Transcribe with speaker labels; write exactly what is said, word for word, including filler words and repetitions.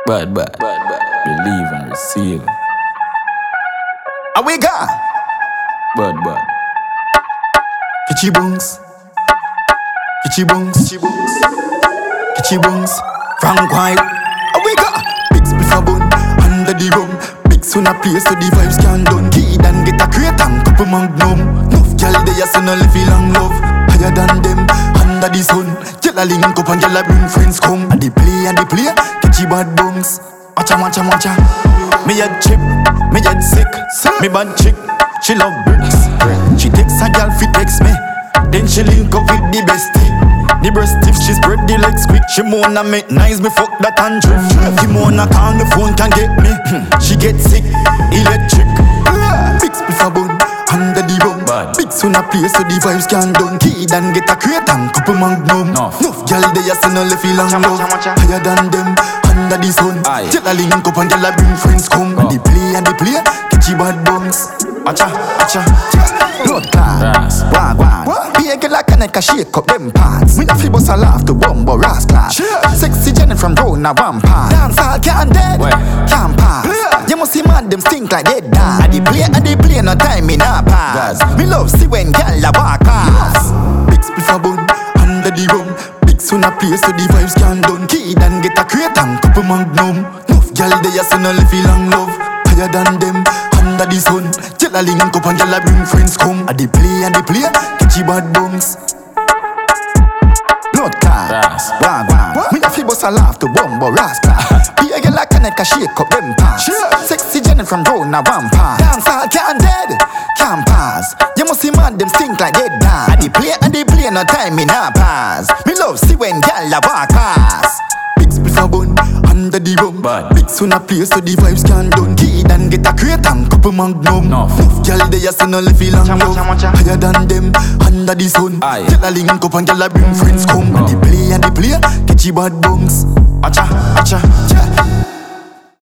Speaker 1: Bad, bad, bad, bad. Believe and receive.
Speaker 2: Are we gone?
Speaker 1: Bad, bad.
Speaker 2: Kitchi bungs. Kitchi bungs. Kitchi bungs. Kitchi bungs. Frank White. Are we gone? Big spliff a bun under the rum. Big son a place so the vibes can done. Kid and get a crate and couple magnum. Nuff gyal they a son only feel long love. Higher than them under the sun. Gyal a link up and gyal a bring friends come. And they play and they play. Kitchi bad bungs. Watcha watcha watcha. Me head chip, me head sick. Me bad chick, she love bricks. She takes a girl fi text me, then she link up with the bestie. The breast stiff, she spread the legs quick. She wanna make nice, me fuck that and drift. If you wanna call the phone can get me. She get sick, electric. Big spliff a bun, under the bum. Big son a place so the vibes can done. Kid and get a crate and couple magnum. Nuff gyal they a son only feel long love. Higher than them, under the sun. Gyal a link up and gyal a bring friends come. And they play and they play, kitchi bad bungs. Acha, acha, blood class, wag wag. Be a girl like a neck a shake up them parts. We a fi bust a laugh to bumbo ras class. Sexy Jenny from round a vampire. Dance all can't dead, can't pass. You must see mad them stink like dead dog. I dey play, I dey play, no time in a pass. Me love see when gyal a walk past. Big spliff a bun under the rum. Big son a place so the vibes can done. Kid and get a crate and couple magnum. Nuff gyal they a son only feel long love. Higher than them under the sun. Gyal a link up and gyal a bring friends come. And they play and they play, kitchi bad bungs. Blood class, wag wag. Me a fi bust a laugh to bumbo rascal. Be a girl like a neck a shake up them parts. Sexy Jenny from round a vampire. Dance all can't dead, can't pass. You must see mad them stink like dead dog. And they play and they play, no time in a pass. Me love see when gyal a walk past. Big spliff a bun under the rum. Big son a place so the vibes can done. Kid and get a crate and couple magnum. Nuff gyal they a son only feel long love. Higher than them under the sun. Gyal a link up and gyal a bring friends come. And they play and they play, kitchi bad bungs. Acha, acha,